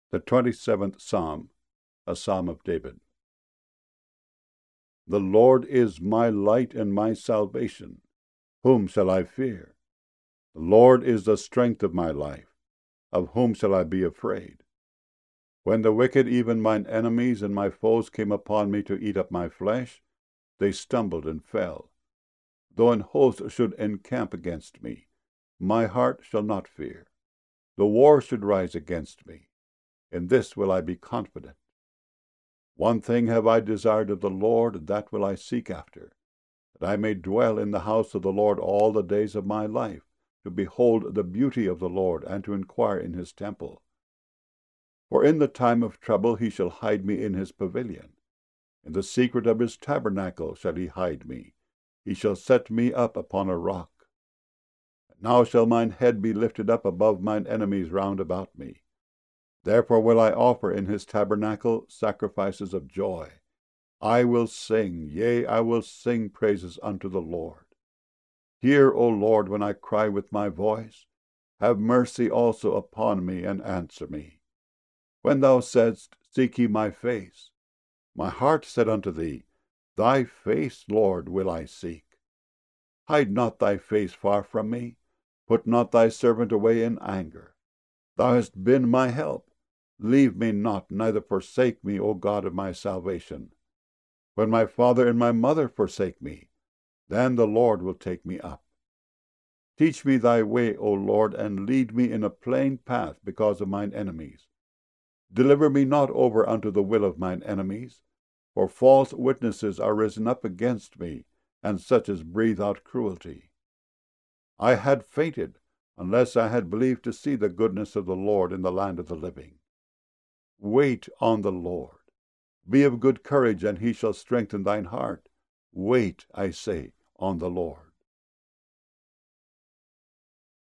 The 27th Psalm, a Psalm of David. The Lord is my light and my salvation. Whom shall I fear? The Lord is the strength of my life. Of whom shall I be afraid? When the wicked, even mine enemies and my foes, came upon me to eat up my flesh, they stumbled and fell. Though an host should encamp against me, my heart shall not fear. Though war should rise against me, in this will I be confident. One thing have I desired of the Lord, that will I seek after, that I may dwell in the house of the Lord all the days of my life, to behold the beauty of the Lord, and to inquire in his temple. For in the time of trouble he shall hide me in his pavilion. In the secret of his tabernacle shall he hide me. He shall set me up upon a rock. Now shall mine head be lifted up above mine enemies round about me. Therefore will I offer in his tabernacle sacrifices of joy. I will sing, yea, I will sing praises unto the Lord. Hear, O Lord, when I cry with my voice. Have mercy also upon me, and answer me. When thou saidst, Seek ye my face, my heart said unto thee, Thy face, Lord, will I seek. Hide not thy face far from me. Put not thy servant away in anger. Thou hast been my help. Leave me not, neither forsake me, O God of my salvation. When my father and my mother forsake me, then the Lord will take me up. Teach me thy way, O Lord, and lead me in a plain path because of mine enemies. Deliver me not over unto the will of mine enemies, for false witnesses are risen up against me, and such as breathe out cruelty. I had fainted, unless I had believed to see the goodness of the Lord in the land of the living. Wait on the Lord. Be of good courage, and he shall strengthen thine heart. Wait, I say, on the Lord.